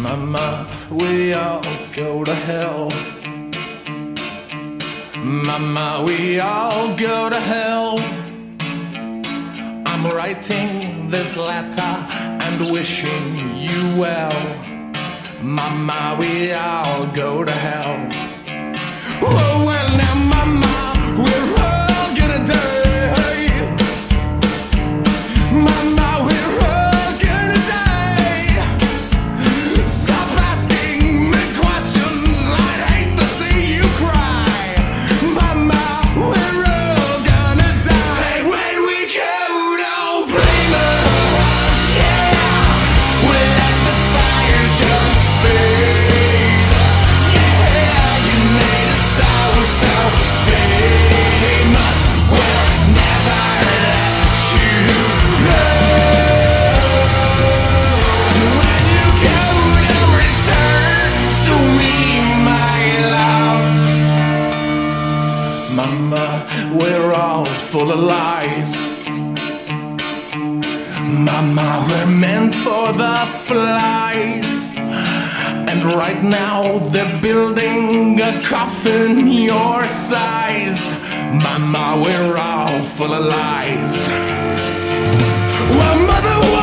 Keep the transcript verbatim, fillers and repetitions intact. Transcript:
Mama, we all go to hell. Mama, we all go to hell. I'm writing this letter and wishing you well. Mama, we all go to hell. Oh, well now, Mama, we're all gonna die. Mama, we're all gonna die. Stop asking me questions, I'd hate to see you cry. Mama, we're all gonna die. Hey, when we go, don't blame us, yeah. We let the fire just fade us, yeah. You made us so, so famous. We'll never let you go. When you go, don't return to me, my love. Mama, we're all full of lies. Mama, we're meant for the flies. And right now they're building a coffin your size. Mama, we're all full of lies. Well, Mother,